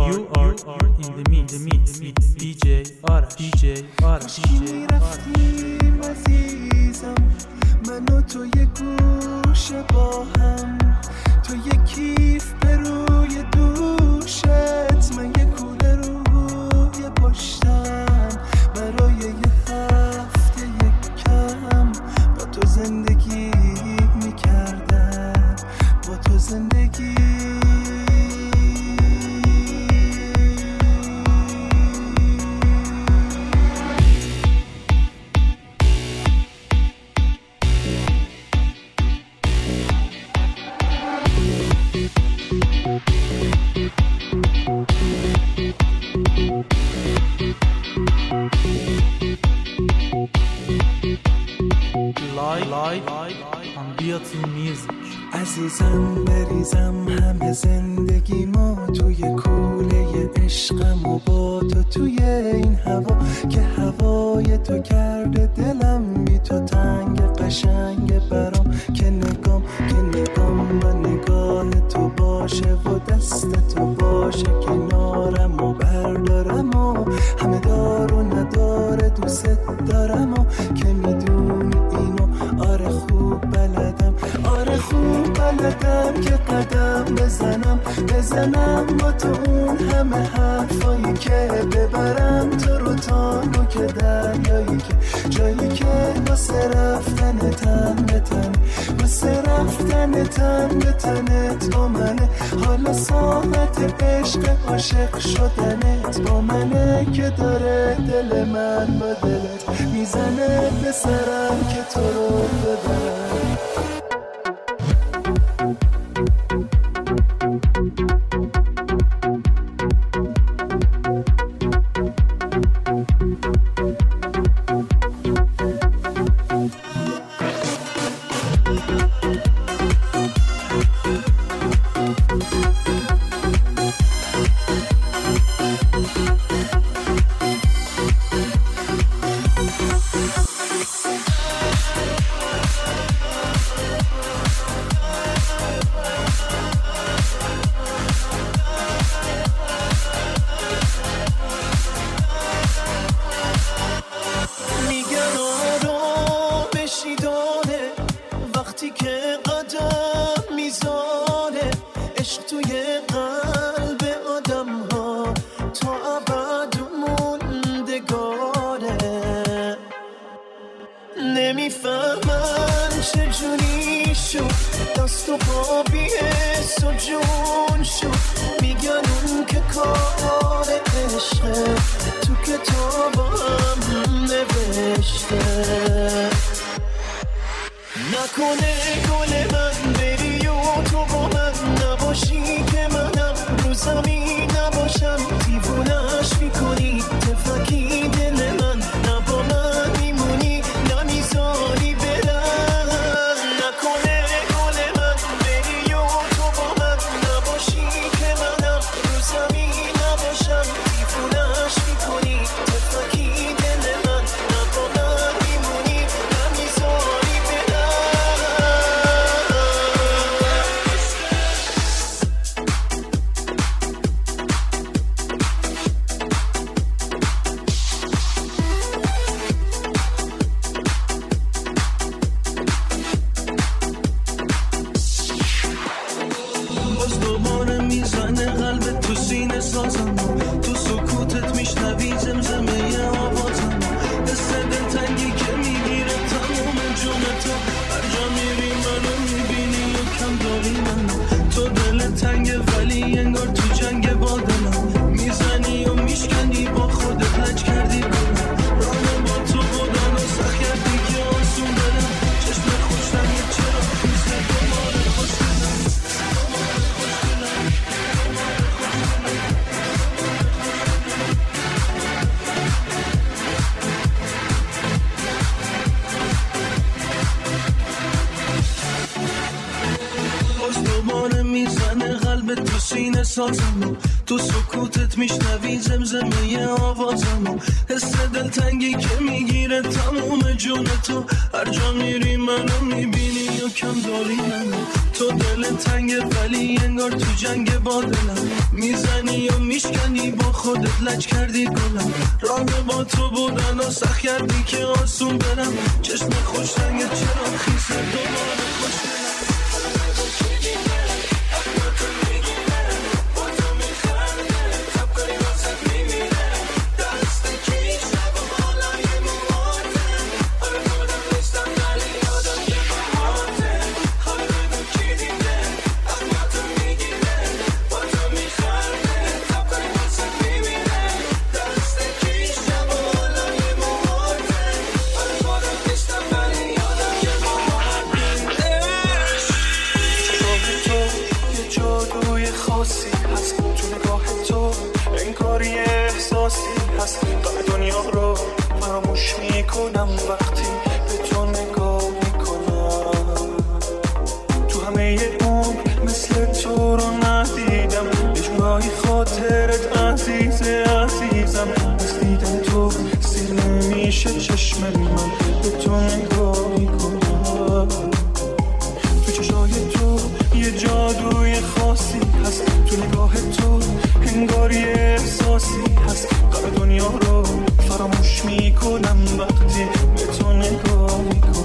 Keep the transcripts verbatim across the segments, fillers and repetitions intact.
you are in the mix with دی جی آرش دی جی آرش کی رفتیم عزیزم من و تو یه گوشه با هم تو یه کیف به روی دوشت من یه کوله روی پشتم برای یه هفته یک کم با تو زندگی میکردم با تو زندگی عزیزم بریزم همه زندگی ما توی کوله عشقم و با تو توی این هوا که هوای تو کرده دلم بی تو تنگ قشنگ برام که نگام که نگام و نگاه تو باشه و دست تو باشه کنارم و بردارم و همه دار و نداره دوست دارم و که میدونی اینو آره خوب بلدم آره خوب بلدم که قدم بزنم بزنم با تو اون همه حرفایی که ببرم تو رو تا نوک دریایی که جایی که واسه رفتن تن به تن واسه رفتن تن به تنت با منه حالا ساعت عشق عاشق شدنت با منه که داره دل من با دلت میزنه به سرم که تو رو ببرم تو سکوتت میشنوی زمزمه آوازمو، حس دلتنگی که میگیره تموم جونتو. هر جا میری منو میبینی یا کم داری منو. تو دل تنگه ولی انگار تو جنگ با دلم، میزنی یا میشکنی با خودت لج کردی گلم. راه با تو بودن و سخت کردی که آسون برم. چشم خوش رنگت چرا خیسه دوباره خوش دلم. دنیا رو فراموش میکنم وقتی به تو نگاه میکنم. تو همه عمر مثل تو رو ندیدم، یه جورایی خاطرت عزیزه عزیزم. از دیدن تو سیر نمیشه چشم من، به تو نگاه میکنم. تو چشای تو یه جادوی خاصی هست، تو نگاه تو انگار یه احساسی هست. دنیا رو فراموش میکنم وقتی به تو نگاه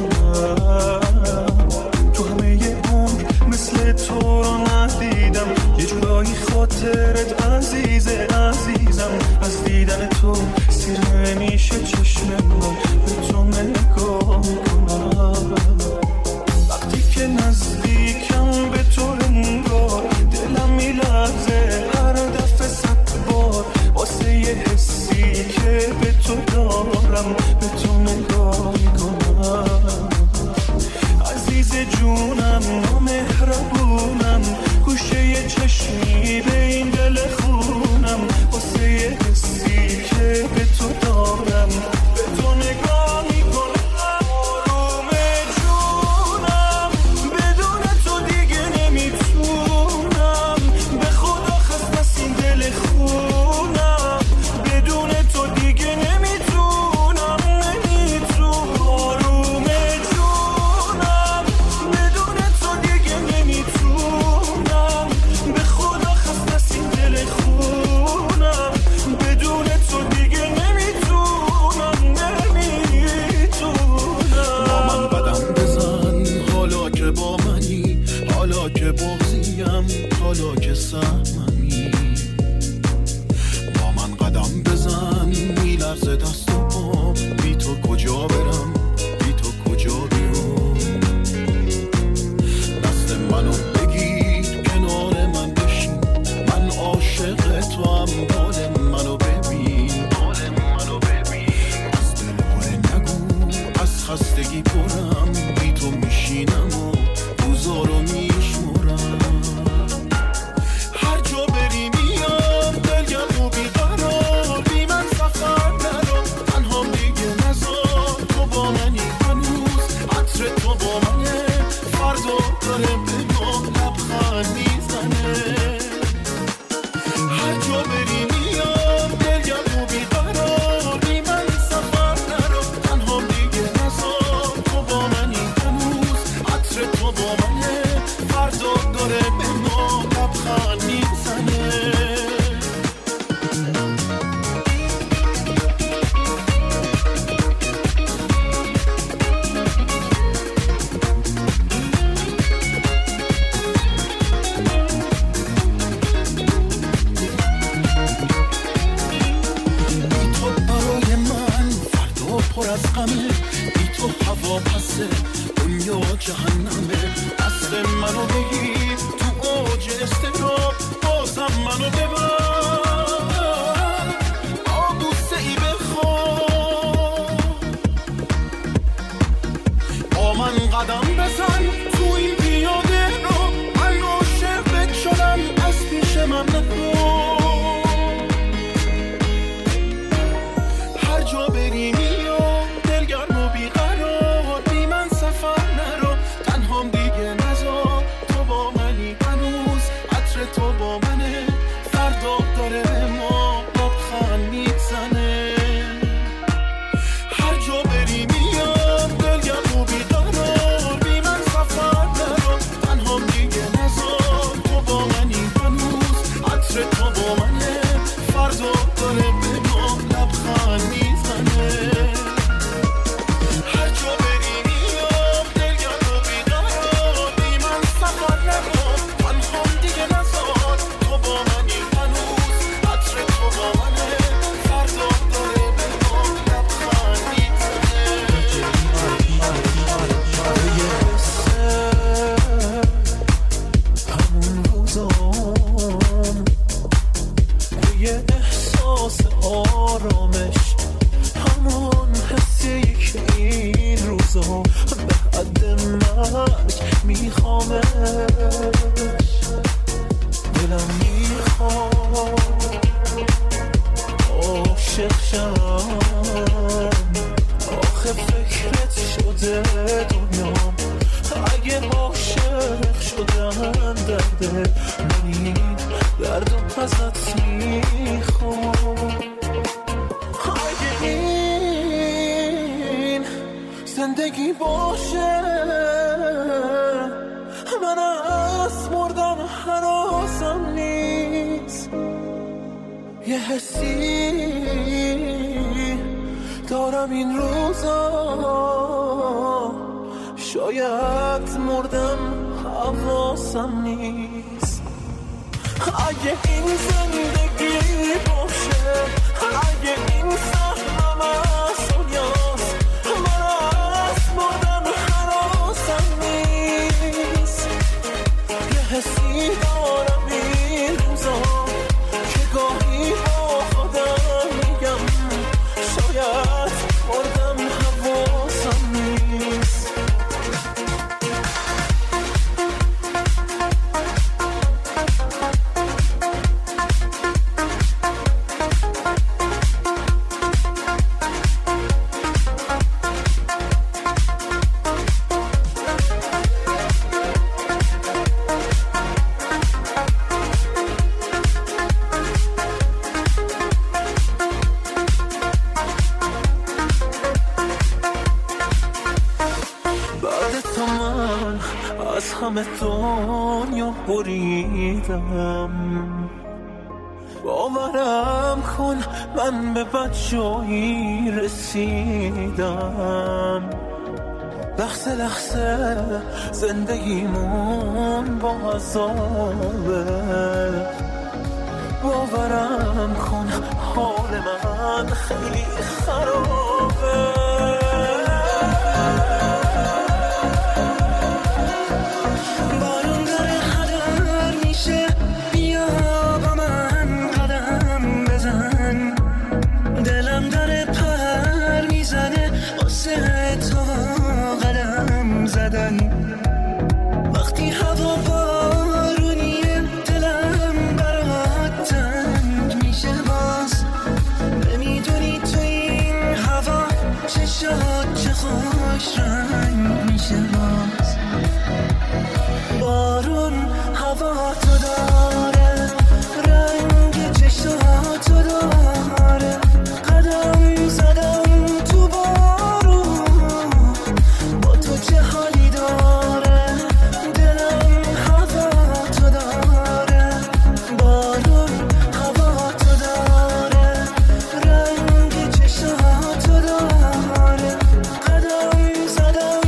میکنم. تو همه عمر مثل تو رو ندیدم، یه جورایی خاطرت عزیزه عزیزم. از دیدن تو سیر نمیشه چشم من، به تو نگاه میکنم. وقتی که نزدیکم به تو انگار دلم میلرزه هر دفعه صد بار، واسه یه حسی که به تو دارم به تو نگاه میکنم. عزیز جونم نامهربونم، گوشه یه چشمی به این دل خونم، واسه یه حسی که به تو دارم به تو نگاه میکنم. آروم جونم بدون تو دیگه نمیتونم، به خدا خست از این دل خونم. بدون تو دیگه نمیتونم نمیتونم. آرامش، همون حسی که این روزا به حد مرگ میخوامش. دلم میخواد عاشق شم، آخه فکرت شده دنیام. اگه عاشق شدن درده، من این دردم ازت میخوام. اگه این زندگی باشه، من از مردن هراسم نیست. یه حسی دارم این روزا، شاید مردم حواسم نیست. اگه این زندگی باشه، اگه این سهمم از دنیاست، من از مردن حراسم نیست. یه حسی دارم این روزا که گاهی با خودم میگم شاید مردم حواسم نیست. همه دنیا بریدم، باورم کن من به بد جایی رسیدم. لحظه لحظه زندگیمون با عذابه، باورم کن حال من خیلی خرابه. وقتی هوا بارونیه دلم برات تنگ میشه باز. نمیدونی تو این هوا چه شاد چه خوش رنگ میشه باز. بارون هوا تو داره، رنگ چشاتو داره. قدم زدم تو بارون، با تو چه حالی داره. دلم هوا تو داره، بارون هوا تو داره. رنگ چشاتو داره. قدم زدم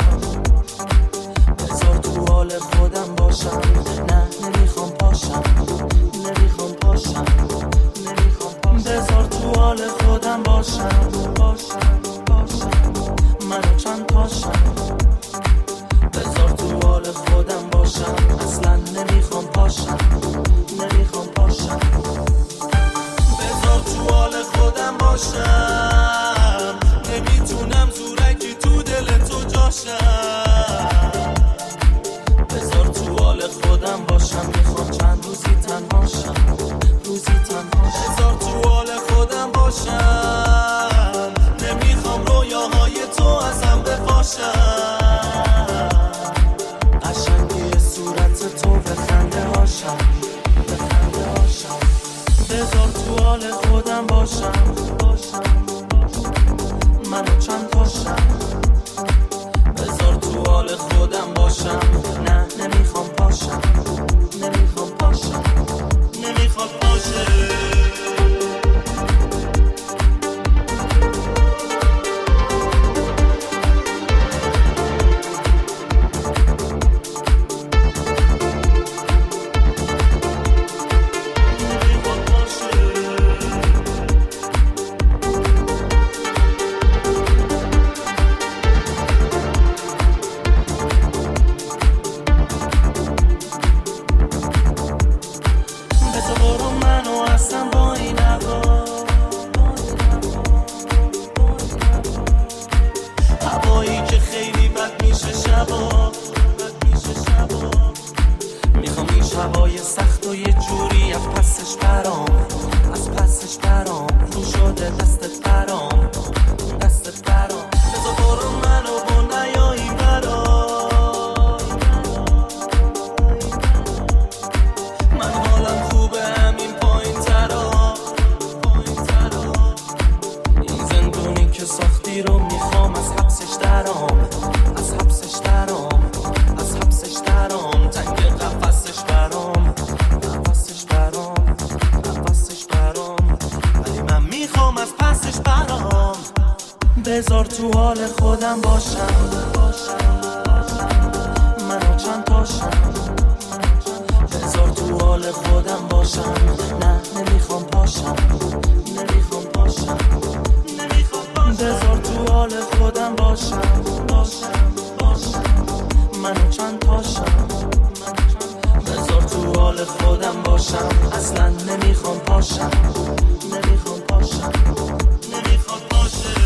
باشم، بذار تو حال خودم باشم. نه نمیخوام پاشم، نمیخوام پاشم، نمیخوام پاشم. بذار تو حال خودم باشم، باشم، باشم. منو چند پاشم، بذار تو حال خودم باشم. اصلا نمیخوام پاشم، نمیخوام پاشم. بذار تو حال خودم باشم، نمیتونم زورکی تو دل تو جاشم. بذار تو حال خودم باشم، میخوام چند روزی تنهاشم، روزی تنهاشم. بذار تو حال خودم باشم، نمیخوام رویاهای تو ازم بپاشم. قشنگی صورت تو بخنده هاشم، بخنده هاشم. بذار تو حال خودم باشم، باشم. منو چند پاشم، بذار تو حال خودم باشم. نه نمیخوام پاشم، نمیخوام پاشم، نمیخوام پاشم. هوای سخت و یه جوری از پسش برام، از پسش برام. رو شده دستت برام، دستت برام. بذار برو منو با نیایی برام. من حالم خوبه همین پایین ترا، پایین ترا. این زندونی که ساختی رو میخوام از حبسش درام، از حبسش درام، از حبسش درام. تنگ قفسش برام، قفسش برام، قفسش برام. ولی من میخوام از پسش برام. بذار تو حال خودم باشم، منو چند تاشم. بذار تو حال خودم باشم. نه نمیخوام پاشم، نمیخوام پاشم، نمیخوام پاشم. بذار تو حال خودم باشم، باشم، باشم. منو چند تاشم، بذار تو حال خودم باشم. اصلا نمیخوام پاشم، نمیخوام پاشم، نمیخوام پاشم.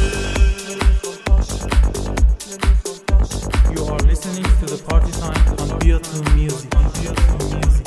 You are listening to the Party Time on B O two Music. B O two Music.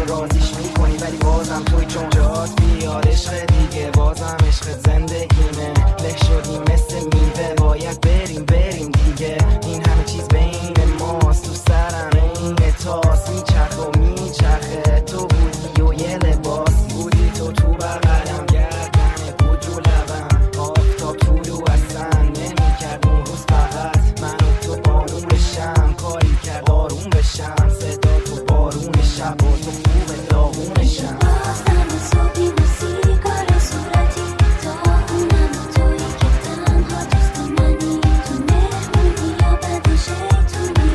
رازیش میکنی ولی بازم توی چون جات بیاد عشق دیگه بازم عشق زندگیمه له شدیم مثل میوه باید بریم بریم دیگه این همه چیز بین ماست تو سرم این تاس میچرخ و میچرخه تو بودی و یه لباس بودی تو تو بغلم گردن بود رو لبم آفتاب طولو اصلا نمیکرد اون روز فقط من و تو بارون شم کاری کرد آروم بشم صدا تو بارون شب و تو خوب داغون شم بازم صبحی موسیقار صورتی تا اونم توی که تنها دوست منی تو مهمونی یا بد شیطونی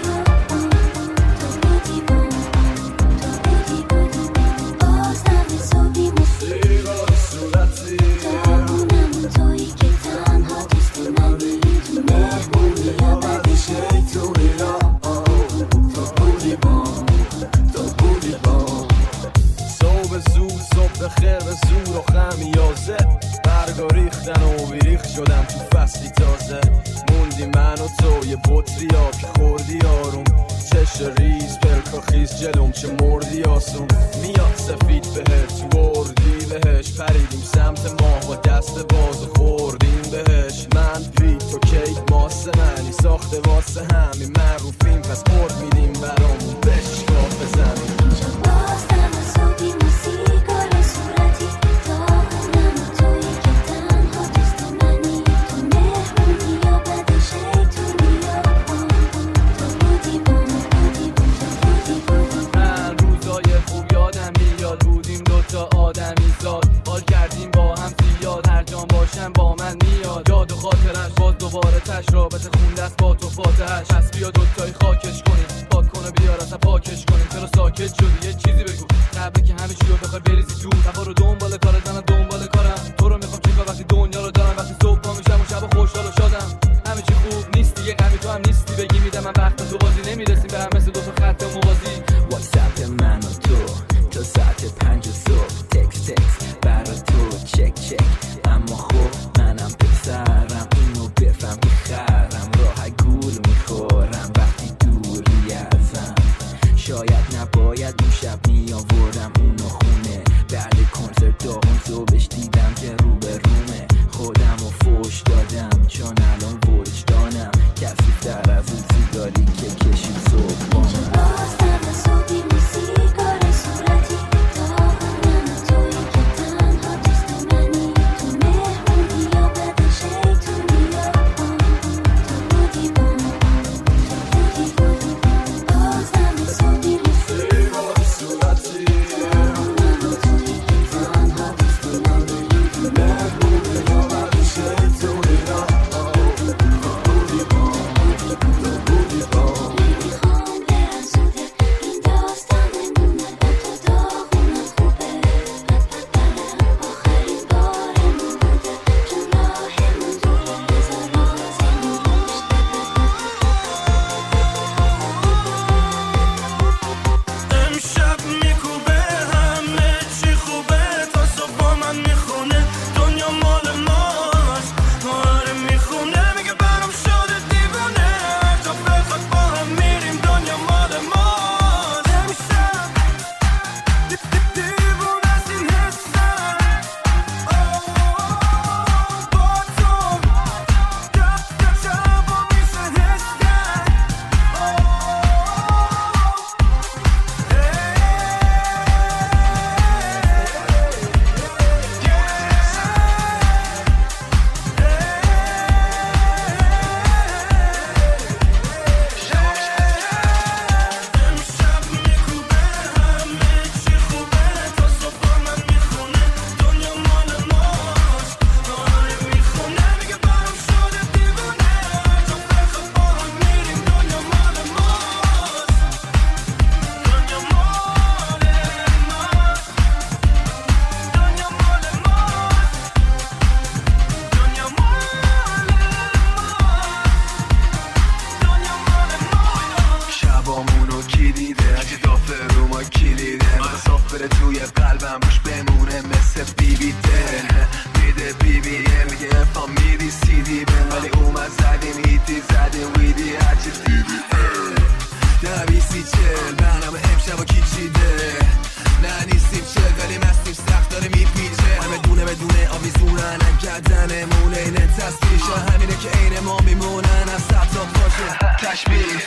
تو بودی بام تو بودی بودی بازم صبحی موسیقار صورتی تا اونم توی که تنها دوست منی تو مهمونی یا بد شیطونی تو بودی بام تو بودی بام صبح زود صبح خیر به زور و خمیازه برگا ریختن و بیریخ شدم تو فصلی تازه موندی من و تو یه بطری آب که خوردی آروم چش ریز پلکا خیز جلوم چه مردی آسون میاد سفید بهت وردی بهش پریدیم سمت ماه با دست باز و خوردیم بهش من پی تو کیک ماسه منی ساخته واسه همین معروفیم پس قرد میدیم برامون بشکاف بزنیم اینجا بازم صبحی موسیقار صورتی تا اونم توی که تنها دوست منی تو مهمونی یا بد شیطونی تو بودی بام بودی بودی بودی بودی من روزای خوب یادم میاد بودیم دوتا آدمی زاد حال کردیم با هم زیاد هر جان باشم با من میاد یاد و خاطرش باز دوباره تش رابطه خونده است با تو فاتحش پس بیا دوتایی خاکش کنیم پاک کنه بیار اصلا پاکش کنیم چرا ساکت شدی یه چیزی بگو قبل که همه چی رو بخوای بریزی تو تفا رو دنبال کارت منم دنبال کارم تو رو میخوام چیکار وقتی دنیا رو دارم وقتی صبح پا میشم و شب خوشحال و شادم همه چی خوب نیست دیگه غمی تو هم نیستی بگی میدم من وقت تو بازی نمیرسیم به هم مثل دو تا خط موازی واتساپ من و تو تا ساعت پنج صبح تکس تکس برا تو چک چک اما خب منم پسرم اینو بفهم میخرم راه گول میخورم وقتی دوری ازم شاید نباید اون شب میآوردم اونو خونه بعد کنسرت داغون صبحش دیدم که رو به رومه خودم رو فوش دادم چون الان وجدانم کثیف‌تر از اون سیگاری که کشید صبح اینجا بازم صبحی موسیقار صورتی تا اونم توی که تنها دوست منی تو مهمونی یا بد شیطونی تو بودی بام تو بودی بودی بازم صبحی موسیقار صورتی تا اونم توی که تنها دوست منی تو مهمونی یا بد شیطونی تو بودی بام تو بودی بام نمیخوام برم زوده این داستانمونه با تو داغونم خوبه برم آخرین بارمون بوده چون راهمون دوره بذار رازمون باشه امشب میکوبه همه چی خوبه تا صبح با من میخونه دنیا مال ماست آره میخونه میگه برام شده دیوونه تا بخواد با هم میریم دنیا مال ماست امشب دی- دی- دیوونه از این حسم با تو گپ گپ شبا میشه حس کرد امشب میکوبه همه چی خوبه تا صبح با من میخونه دنیا مال ماست آره میخونه میگه برام شده دیوونه تا بخواد با هم میریم دنیا مال ماست دنیا مال ماست دنیا مال ماست دنیا مال ماست شبامونو کی دیده اگه دافه رو ما کلیده مسافر توی قلبم روش بمونه مثل بی بی دل میده بی بی میگه افام میدی سی دی بن ولی اومد زدیم هیتی زدیم ویدی هرچی دیدی ده بیسی چل برنامه امشب و کی چیده نه هستیشه همینه که عین ما میمونن از سبزا باشه تشبیه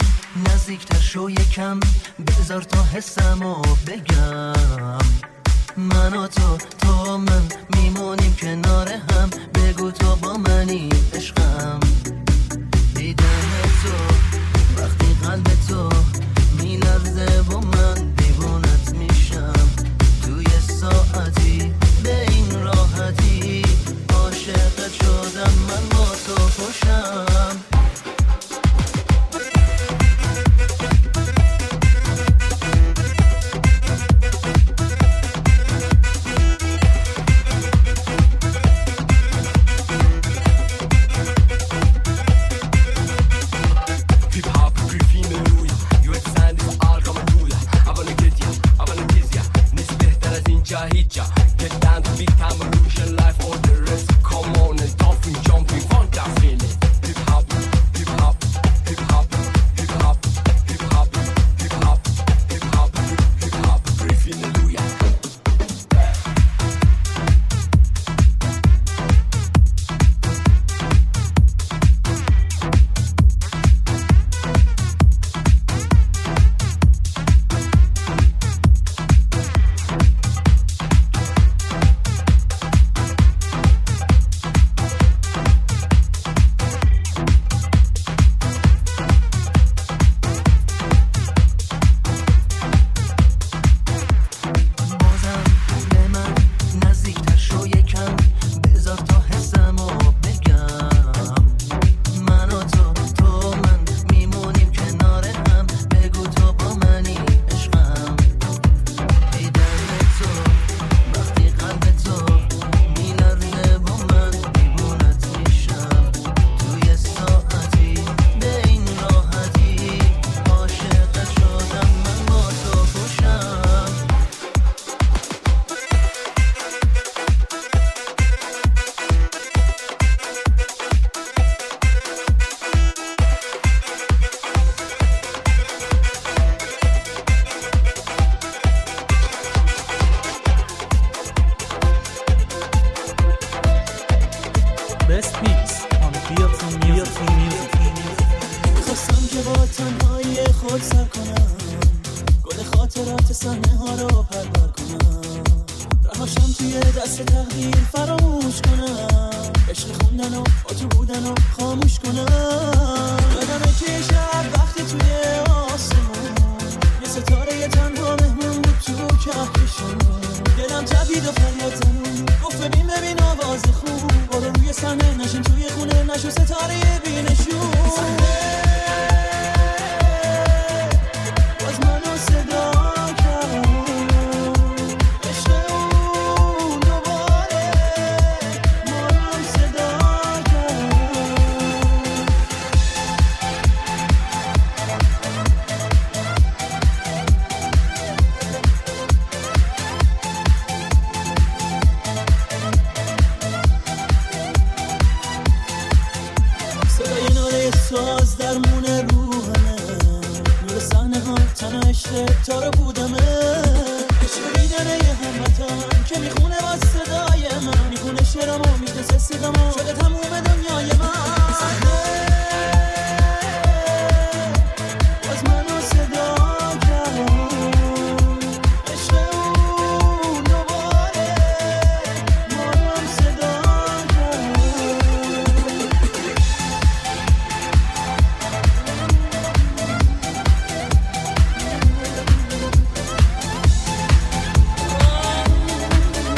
نزدیکتر شو یکم بذار تا حسمو بگم. من و تو تو من میمونیم کنار هم، بگو تو با منی عشقم. دیدن تو وقتی قلب تو میلرزه و من دیوونت میشم. توی ساعتی به این راحتی عاشقت شدم، من با تو خوشم.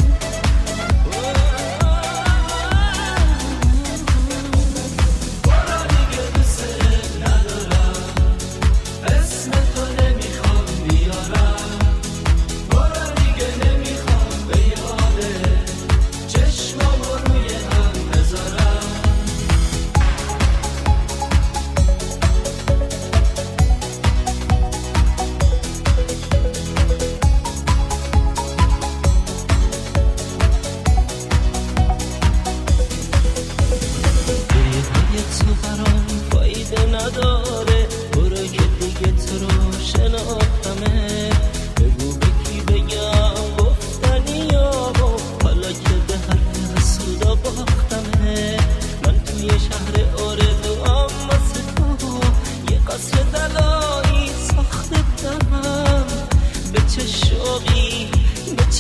What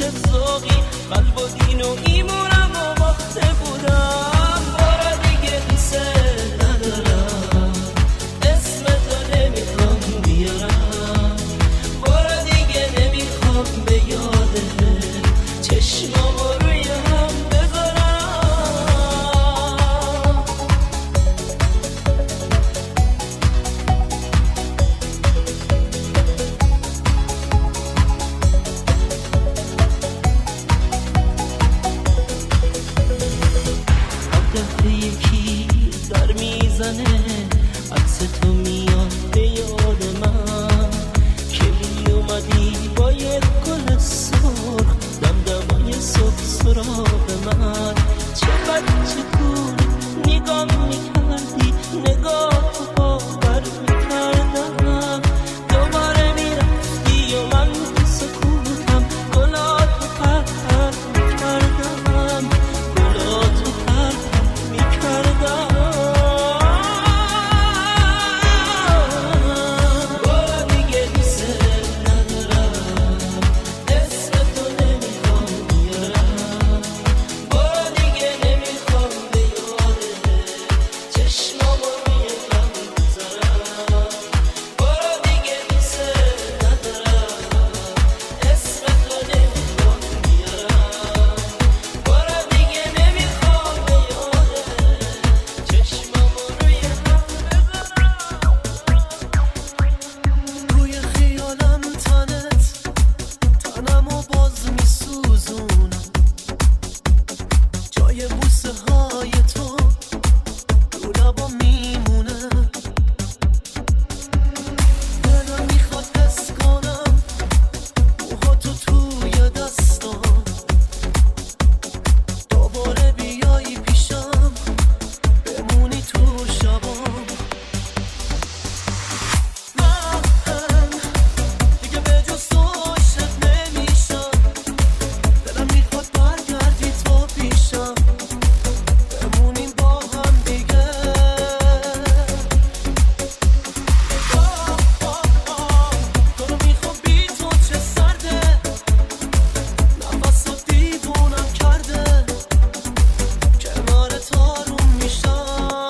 چه ذوقی قلب و دین و ایمونم و باخته بودم بار دیگه دوست ندارم اسم تو نمیخوام بیارم بار دیگه نمیخوام به یاده چشمام روی هم بذارم دفعه یکی در میزنه عکس تو میاد به یاد من که می اومدی با یک گل سرخ دمدمای صبح سراغ من چه بچه کون نگاه میکردی نگاه تو باور میکردم دوباره میرفتی و من تو سکوتم گلاتو پرپر میکردم گلاتو پرپر میکردم بارا دیگه دوست ندارم اسم تو نمیخوام بیارم بارا دیگه نمیخوام به یاده چشمام روی هم بذارم بارا دیگه دوست ندارم اسم تو نمیخوام بیارم بارا دیگه نمیخوام به یاده چشمام روی هم روی خیالم تنت تنمو باز میسوزونم جای بوسه های تو رو لبا میمونه دلم میخواد حس کنم موهاتو توی دستام دوباره بیایی پیشم بمونی تو شبام من دیگه به جز تو عاشق نمیشم دلم میخواد برگردی تو پیشم بمونیم با هم دیگه تو رو میخوام بی تو چه سرده نفس رو دیوونم کرده کنار تارون میشم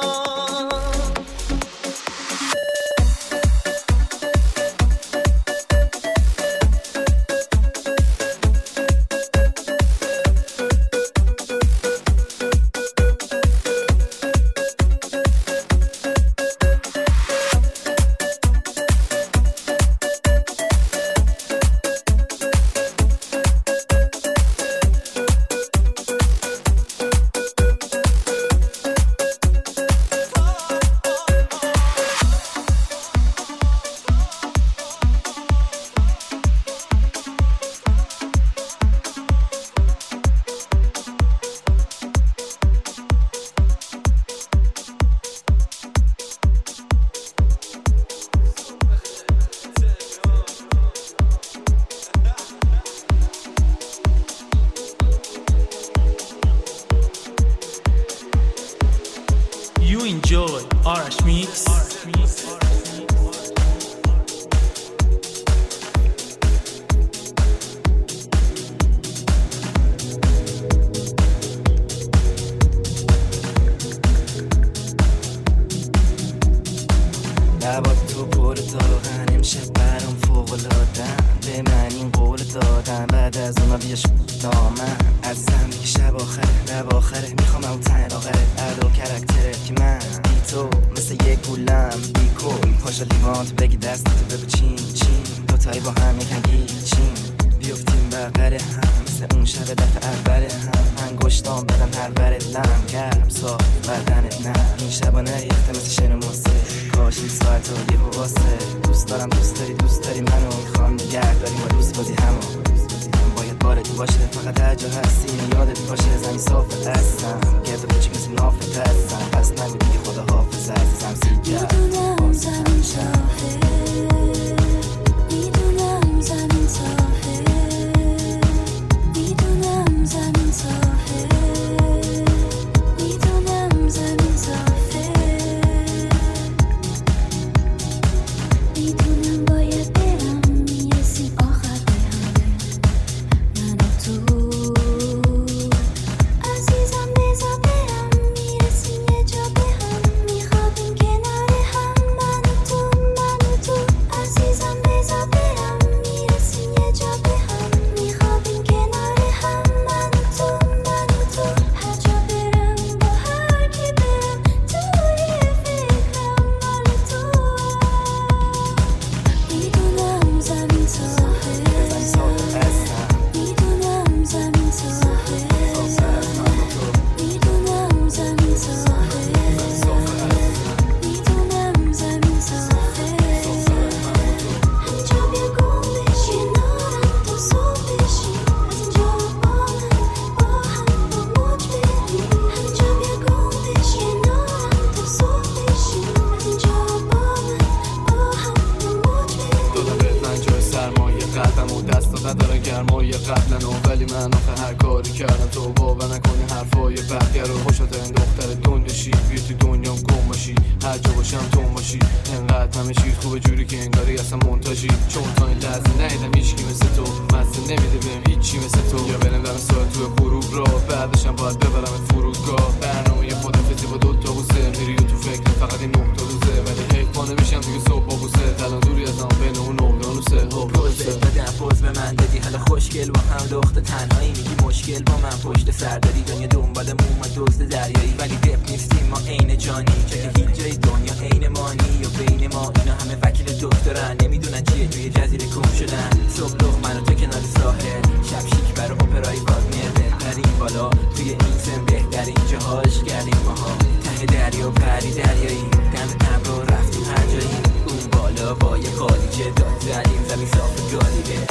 You enjoy Arash Mix. لبات تو پر داغن امشب برام فوق‌العاده‌ام به من این قول دادن بعد از اونا بیاش دامن عزیزم دیگه شب آخره لب آخره میخوام اون تن آخره ادا کرکتره که من بی تو مثل یک گولم بی کل پاشا لیوانت بگی دست تو بگو چین چین دوتایی با هم یکن گیچین بیفتیم بغل هم مثل اون شب دفعه اول هم انگشتام بدم هر بر لم گرم صاف بدنت نه این شبا نریخته مثل شن و موسیقی کاش این ساعت رو یه واسه دوست دارم دوست داری دوست داری منو میخوام نگه داریم با دوست بازی همو باید بارتی باشه فقط هر جا هستی یادت باشه زمین صافت هستم گرد و کوچیک مثل نافت هستم پس نگو دیگه خدا حافظ عزیزم سیگر میدونم زمین صافه میدونم زمین صافه میدونم زمین صافه میدونم زمین صافه میدونم باید برم میرسیم آخر به همه من و تو ندارن گرمای قبلن ولی من آخه هر کاری کردم تو باور نکنی حرفای بقیه رو. خوشت این دختر دندشی بیا تو دنیام گم باشی، هر جا باشم تو باشی. انقدر همه چیز خوبه جوری که انگاری اصلا مونتاژی. چون تا این لحظه ندیدم هیچکی مثل تو، مزه نمیده بهم هیچی مثل تو. یا برم برم ساعت تو غروب را بعدشم باید ببرم فرودگاه. برنامه خدافظی با دوتا بوسه میری تو فکر فقط این نقطه روزه، ولی حیف نمیشم دیگه صبح با بوسه. تلان دوری از آن بین اون اقیانوسه. پوز بدم پوز به من دادی حالا خوشگل با هم دختر تنهایی میگی مشکل با من پشت سر داری. دنیا دنبال موم دزد دریایی ولی رپ نیستیم ما عین جانی. چه هیچ جای دنیا عین مانی یا بین ما اینا همه وکیل دکترن نمیدونن چیه توی جزیره گم شدن. صبح لغ منو تو کنار ساحل شب شیک برای اپرای وازمیر بهترین بالا توی این سن بهترین جاهاش کردیم ماها. ته دریا پری دریایی دم ابرو رفتیم هر جایی. اون بالا با یه قالیچه داد زدیم زمین صاف گالیبه.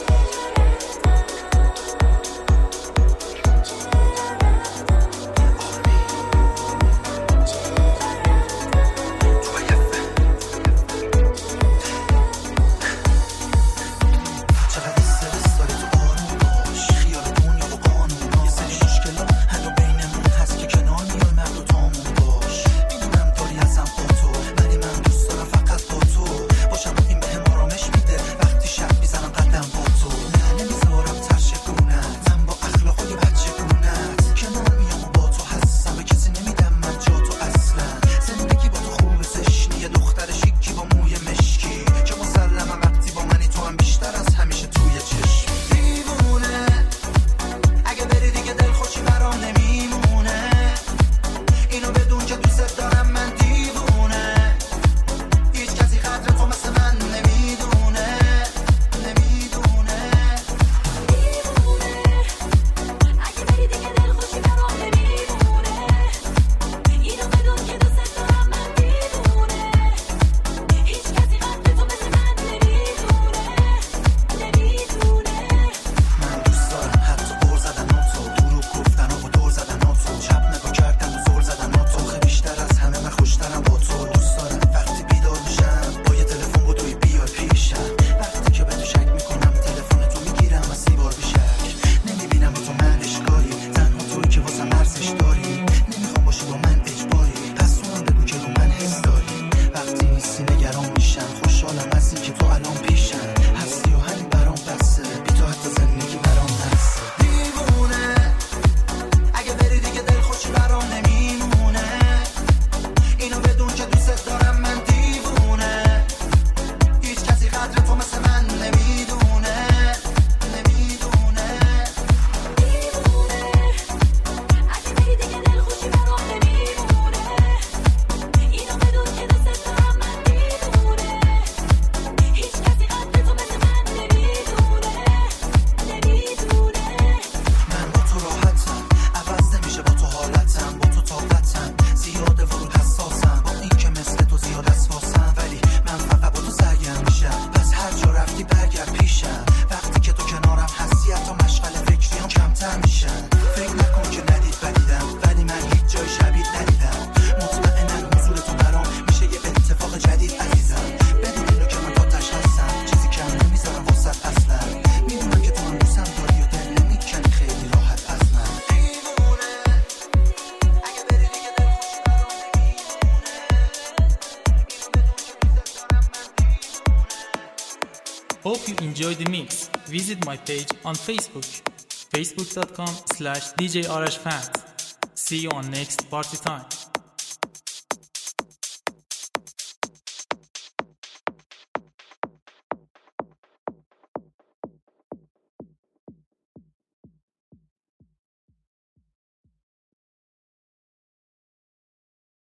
Hope you enjoyed the mix. Visit my page on Facebook, facebook dot com slash D J Arash Fans. See you on next party time.